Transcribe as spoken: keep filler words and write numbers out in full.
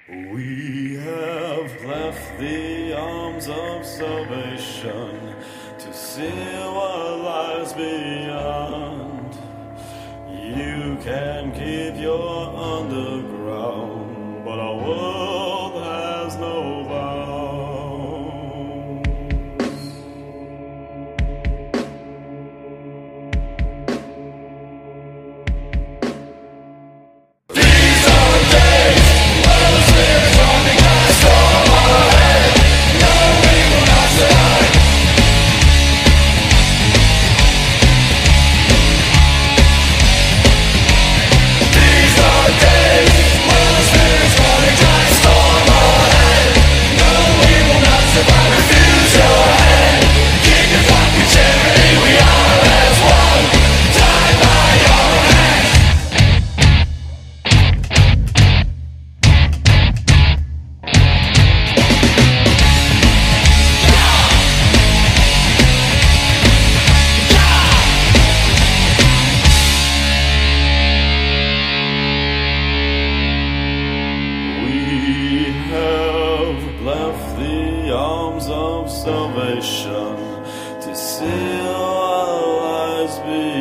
We have left the arms of salvation to see what lies beyond. You can keep your underground, but our world has no bounds. Left the arms of salvation to see what lies beyond.